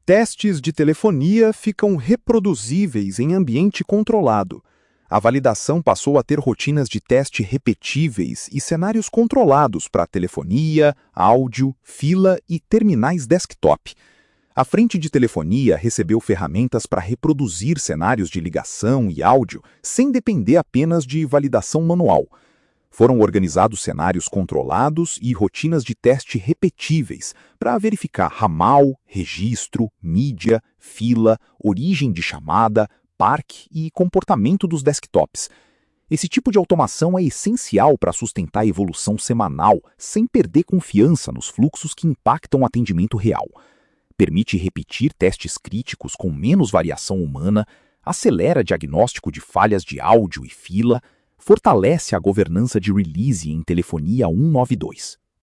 Testes de telefonia ficam reproduzíveis em ambiente controlado. A validação passou a ter rotinas de teste repetíveis e cenários controlados para telefonia, áudio, fila e terminais desktop. A frente de telefonia recebeu ferramentas para reproduzir cenários de ligação e áudio sem depender apenas de validação manual. Foram organizados cenários controlados e rotinas de teste repetíveis para verificar ramal, registro, mídia, fila, origem de chamada, parque e comportamento dos desktops. Esse tipo de automação é essencial para sustentar a evolução semanal sem perder confiança nos fluxos que impactam o atendimento real. Permite repetir testes críticos com menos variação humana, acelera diagnóstico de falhas de áudio e fila, fortalece a governança de release em telefonia 192.